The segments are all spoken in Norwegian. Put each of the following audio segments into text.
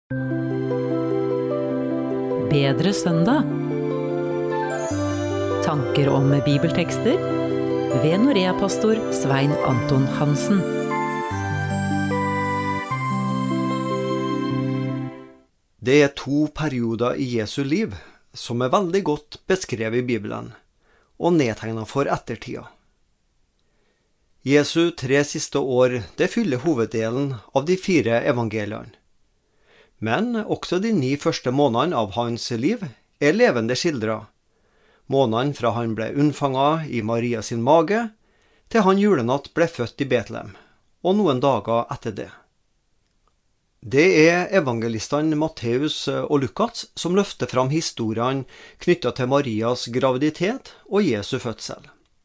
Bedre søndag. Tanker om bibeltekster ved Norea-pastor Svein Anton Hansen. Det er 2 perioder i Jesu liv som er veldig godt beskrevet i Bibelen og nedtegnet for ettertida. Jesu 3 siste år, det fyller hoveddelen av de 4 evangeliene. Men også de 9 første månedene av hans liv er levende skildret. Månedene fra han ble unnfanget i Maria sin mage, til han julenatt ble født i Betlehem, og noen dager etter det. Det er evangelistene Matteus og Lukas som løfter fram historiene knyttet til Marias graviditet og Jesu fødsel.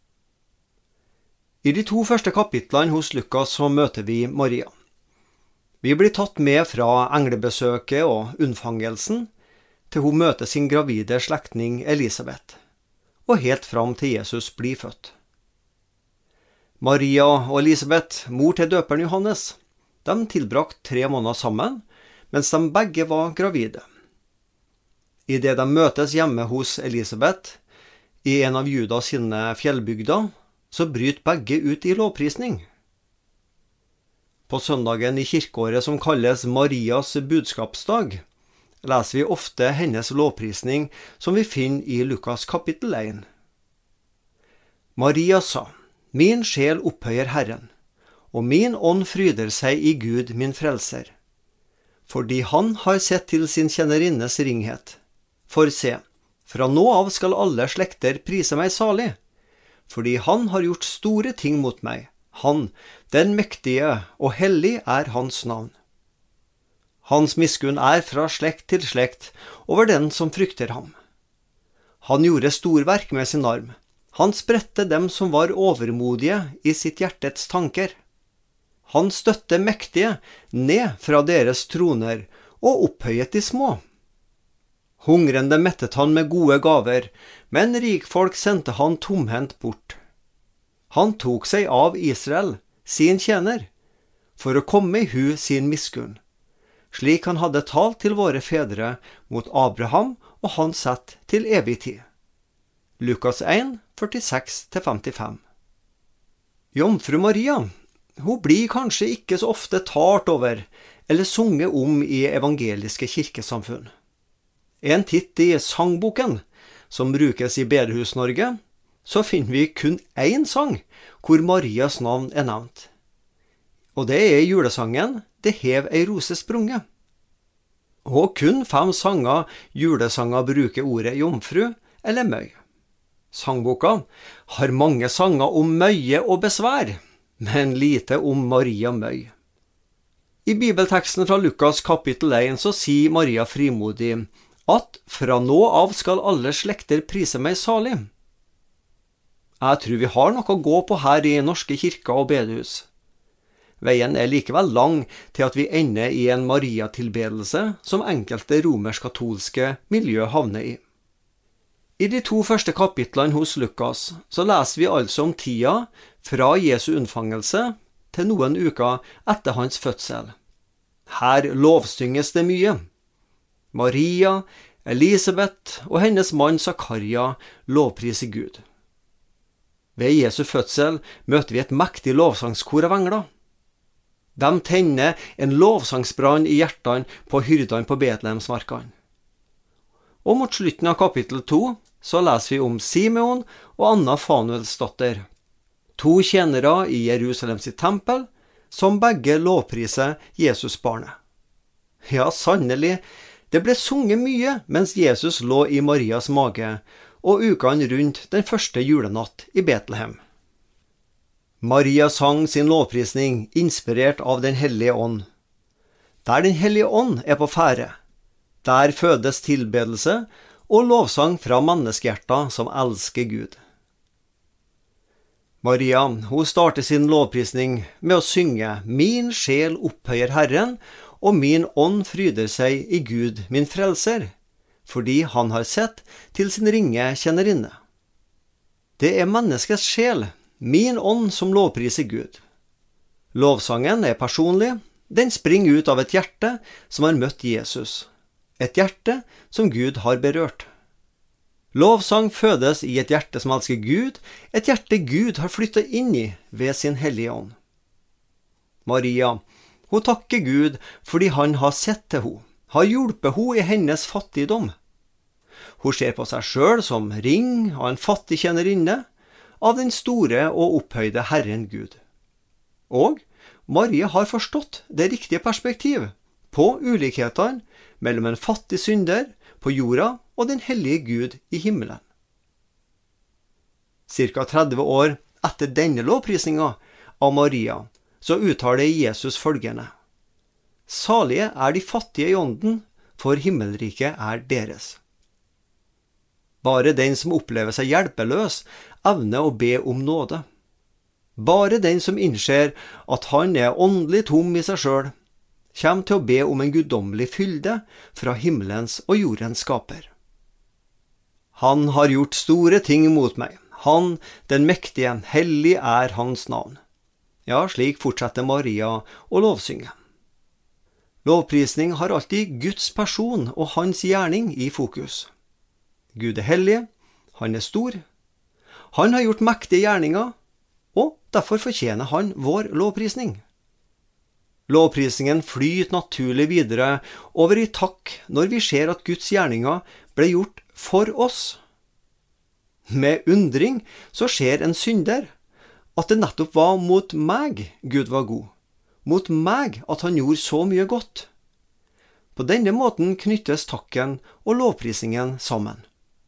I de 2 første kapitlene hos Lukas så møter vi Maria. Vi blir tatt med fra englebesøket og unnfangelsen til hun møter sin gravide slektning Elisabeth, og helt fram til Jesus blir født. Maria og Elisabeth, mor til døperen Johannes, de tilbrakt 3 måneder sammen, mens de begge var gravide. I det de møtes hjemme hos Elisabeth, i en av Judas sine fjellbygder, så bryter begge ut i lovprisning. På søndagen i kirkeåret som kalles Marias budskapsdag, leser vi ofte hennes lovprisning som vi finner i Lukas kapittel 1. Maria sa, «Min sjel opphøyer Herren, og min ånd fryder seg i Gud min frelser, fordi han har sett til sin tjenerinnes ringhet. For se, fra nå av skal alle slekter prise meg salig, fordi han har gjort store ting mot meg. Han, den mektige, og hellig er hans navn. Hans miskunn er fra slekt til slekt over den som frykter ham. Han gjorde storverk med sin arm. Han spredte dem som var overmodige i sitt hjertets tanker. Han støtte mektige ned fra deres troner og opphøyet de små. Hungrende mettet han med gode gaver, men rikfolk sendte han tomhendt bort. Han tok seg av Israel, sin tjener, for å komme i hu sin miskunn, slik han hadde talt til våre fedre mot Abraham og hans ett til evig tid. Lukas 1, 46-55. Jomfru Maria, hun blir kanskje ikke så ofte talt over eller sunget om i evangeliske kirkesamfunn. En titt i sangboken, som brukes i Bedehus-Norge, så finner vi kun 1 sang hvor Marias navn er nevnt. Og det er julesangen «Det hev ei rose sprunget». Og kun 5 julesanger bruker ordet jomfru eller møy. Sangboka har mange sanger om møye og besvær, men lite om Maria møy. I bibelteksten fra Lukas kapittel 1 så sier Maria frimodig at fra nå av skal alle slekter prise meg salig. Jeg tror vi har noe å gå på her i norske kirker og bedehus. Veien er likevel lang til at vi ender i en Maria-tilbedelse som enkelte romersk-katolske miljø havner i. I de 2 første kapitlene hos Lukas så leser vi altså om tida fra Jesu unnfangelse til noen uker etter hans fødsel. Her lovsynges det mye. Maria, Elisabeth og hennes mann Zakaria lovpriser Gud. Ved Jesu fødsel møter vi et mektig lovsangskor av engler. De tenner en lovsangsbrann i hjertene på hyrdene på Betlehemsmarkene. Og mot slutten av kapittel 2 så leser vi om Simeon og Anna Fanuelsdatter, 2 tjenere i Jerusalem sitt tempel, som begge lovpriser Jesusbarnet. Ja, sannelig, det ble sunget mye mens Jesus lå i Marias mage, og ukene rundt den første julenatt i Betlehem. Maria sang sin lovprisning inspirert av Den hellige ånd. Der Den hellige ånd er på ferde, der fødes tilbedelse og lovsang fra menneskehjerter som elsker Gud. Maria, hun starter sin lovprisning med å synge «Min sjel opphøyer Herren, og min ånd fryder seg i Gud, min frelser, fordi han har sett til sin ringe tjenerinne». Det er menneskets sjel, min ånd, som lovpriser Gud. Lovsangen er personlig, Den springer ut av et hjerte som har møtt Jesus, et hjerte som Gud har berørt. Lovsang fødes i et hjerte som elsker Gud, et hjerte Gud har flyttet inn i ved sin hellige ånd. Maria, hun takker Gud fordi han har sett til henne, har hjulpet henne i hennes fattigdom. Hun ser på seg selv som ring av en fattig tjenerinne av den store og opphøyde Herren Gud. Og Maria har forstått det riktige perspektiv på ulikhetene mellom en fattig synder på jorda og den hellige Gud i himmelen. Cirka 30 år etter denne lovprisninga av Maria, så uttaler Jesus følgende: Salige er de fattige i ånden, for himmelriket er deres. Bare den som opplever seg hjelpeløs, evner å be om nåde. Bare den som innser at han er åndelig tom i seg selv, kommer til å be om en guddommelig fylde fra himmelens og jordens skaper. Han har gjort store ting mot meg. Han, den mektige, hellig er hans navn. Ja, slik fortsetter Maria å lovsynge. Lovprisning har alltid Guds person og hans gjerning i fokus. Gud er hellig, han er stor, han har gjort mektige gjerninger, og derfor fortjener han vår lovprisning. Lovprisningen flyter naturlig videre over i takk når vi ser at Guds gjerninger ble gjort for oss. Med undring så ser en synder at det nettopp var mot meg Gud var god, mot meg at han gjorde så mye godt. På denne måten knyttes takken og lovprisningen sammen.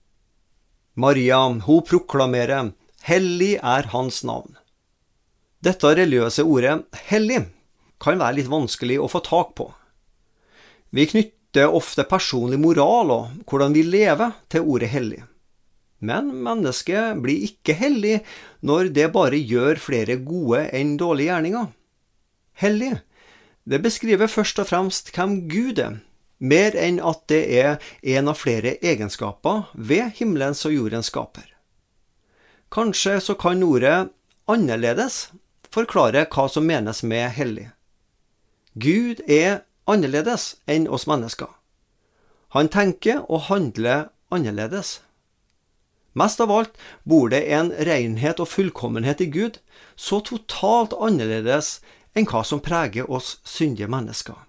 Maria, hun proklamerer, hellig er hans navn. Dette religiøse ordet, hellig, kan være litt vanskelig å få tak på. Vi knytter ofte personlig moral og hvordan vi lever til ordet hellig. Men mennesket blir ikke hellig når det bare gjør flere gode enn dårlige gjerninger. Hellig, det beskriver først og fremst hvem Gud er, mer enn at det er en av flere egenskaper ved himmelens og jordens skaper. Kanskje så kan ordet annerledes forklare hva som menes med hellig. Gud er annerledes enn oss mennesker. Han tenker og handler annerledes. Mest av alt bor det en renhet og fullkommenhet i Gud, så totalt annerledes enn hva som preger oss syndige mennesker.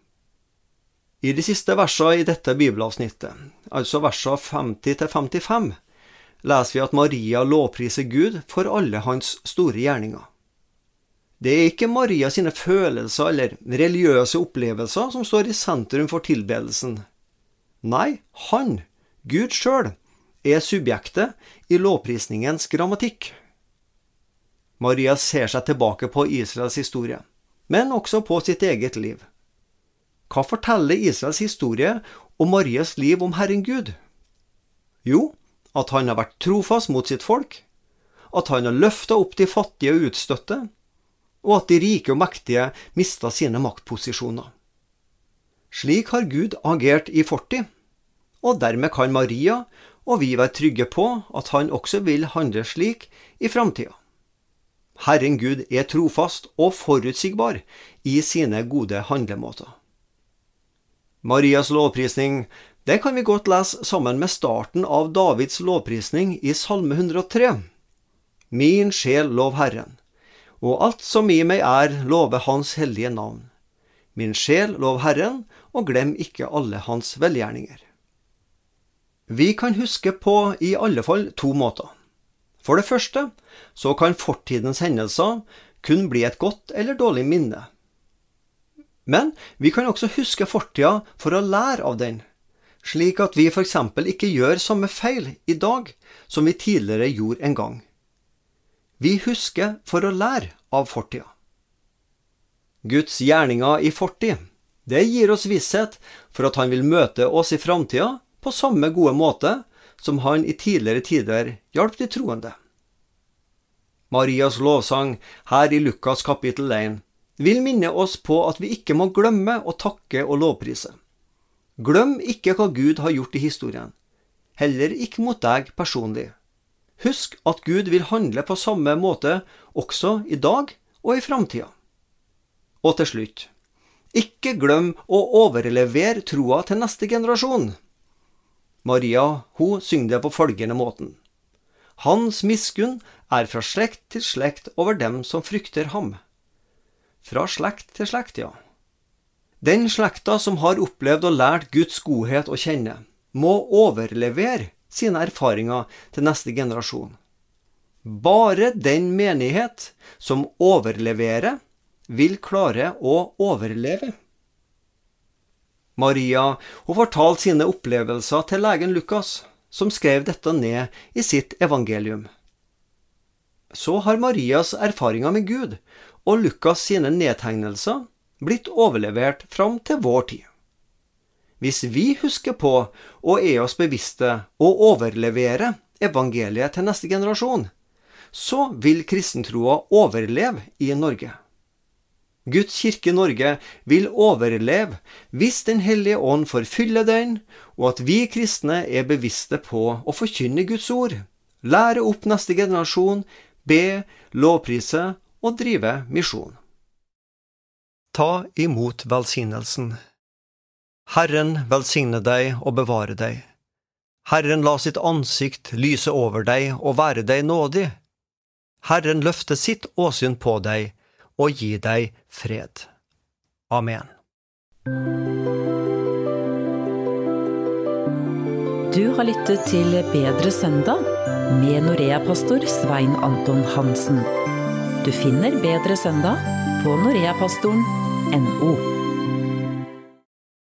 I de siste versene i dette bibelavsnittet, altså versene 50-55, leser vi at Maria lovpriser Gud for alle hans store gjerninger. Det er ikke Maria sine følelser eller religiøse opplevelser som står i sentrum for tilbedelsen. Nei, han, Gud selv, er subjektet i lovprisningens grammatikk. Maria ser seg tilbake på Israels historie, men også på sitt eget liv. Hva forteller Israels historie om Marias liv om Herren Gud? Jo, at han har vært trofast mot sitt folk, at han har løftet opp de fattige og utstøtte, og at de rike og mektige mistet sine maktposisjoner. Slik har Gud agert i fortid, og dermed kan Maria og vi være trygge på at han også vil handle slik i fremtiden. Herren Gud er trofast og forutsigbar i sine gode handlemåter. Marias lovprisning, det kan vi godt lese sammen med starten av Davids lovprisning i Salme 103. Min sjel lov Herren, og alt som i meg er, love hans hellige navn. Min sjel lov Herren, og glem ikke alle hans velgjerninger. Vi kan huske på i alle fall 2 måter. For det første, så kan fortidens hendelser kun bli et godt eller dårlig minne. Men vi kan også huske fortida for å lære av den, slik at vi for eksempel ikke gjør samme feil i dag som vi tidligere gjorde en gang. Vi husker for å lære av fortida. Guds gjerninger i fortid, det gir oss visshet for at han vil møte oss i fremtida på samme gode måte som han i tidligere tider hjalp de troende. Marias lovsang her i Lukas kapittel 1 vil minne oss på at vi ikke må glemme å takke og lovprise. Glem ikke hva Gud har gjort i historien, heller ikke mot deg personlig. Husk at Gud vil handle på samme måte også i dag og i fremtiden. Og til slutt, Ikke glem å overlevere troa til neste generasjon. Maria, hun synger det på følgende måten. Hans miskunn fra slekt til slekt over dem som frykter ham. Fra slekt til slekt, ja. Den slekta som har opplevd og lært Guds godhet å kjenne, må overlevere sine erfaringer til neste generasjon. Bare den menighet som overleverer, vil klare å overleve. Maria, hun fortalte sine opplevelser til legen Lukas, som skrev dette ned i sitt evangelium. Så har Marias erfaringer med Gud og Lukas sine nedtegnelser blitt overlevert fram til vår tid. Hvis vi husker på og oss bevisste å overlevere evangeliet til neste generasjon, så vil kristentroa overleve i Norge. Guds kirke Norge vil overleve hvis Den hellige ånd får fylle den, og at vi kristne bevisste på å forkynne Guds ord, lære opp neste generasjon, be, lovprise og drive misjon. Ta imot velsignelsen. Herren velsigne deg og bevare deg. Herren la sitt ansikt lyse over deg og være deg nådig. Herren løfte sitt åsyn på deg og gi deg fred. Amen. Du har lyttet til Bedre søndag med Norea-pastor Svein Anton Hansen. Du finner Bedre søndag på noreapastoren.no.